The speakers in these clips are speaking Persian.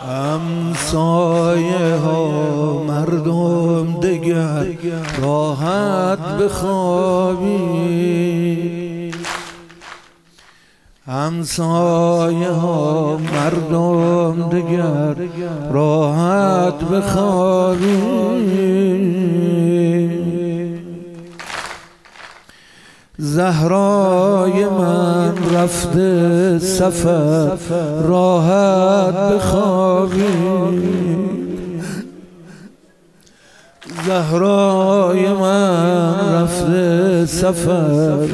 همسایه ها مردم دگر راحت بخوابید، همسایه ها مردم دگر راحت بخوابید. زهرای من رفته سفر راحت بخوابید، زهرای من رفته سفر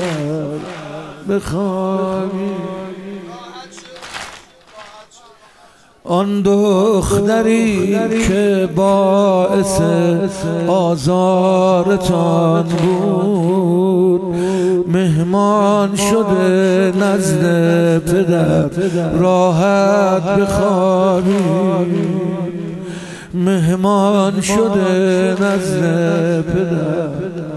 بخوابید. آن دختری که باعث آزارتان بود، مهمان شده نزد پدر راحت بخوابید، مهمان شده نزد پدر.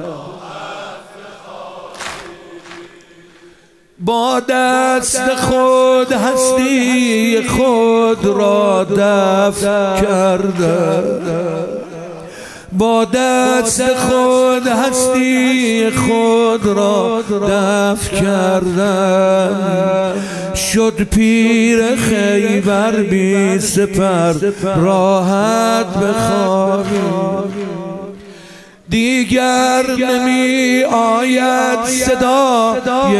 با دست خود هستی خود را دفع کرده، با دست خود هستی خود را دفع کردن. شد پیر خیبر بی سپر راحت بخوابید، دیگر نمی آید صدای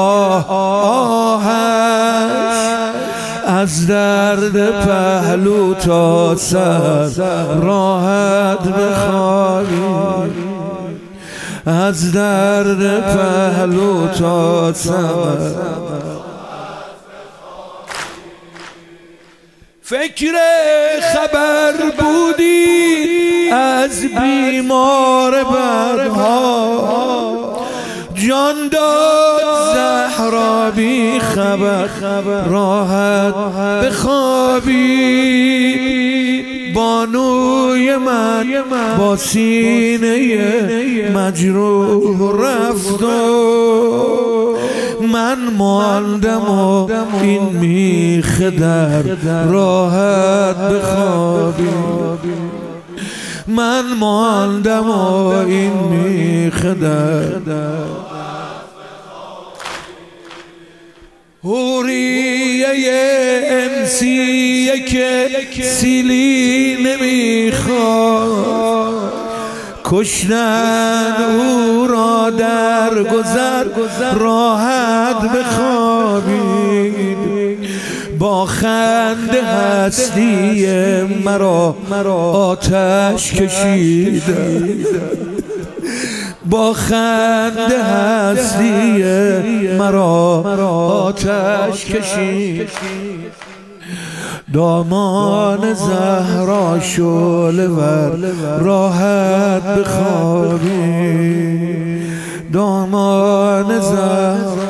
آهش، از درد پهلو تا سر راحت بخوابید، از درد پهلو تا سر. فکر خبر بودی از بیمار بدها، جان داد زهرا بی خبر راحت بخوابید. بانوی من با سینه مجروح رفت و من ماندم و این میخ در راحت بخوابید، من ماندم و این میخ در. حوریه انسیه که سیلی نمیخواد، کشتن او را در گذر راحت بخوابید. با خنده هستی مرا آتش کشید، با خنده هستی مرا آتش کشید. دامان زهرا شعله ور راحت بخوابید، دامان زهرا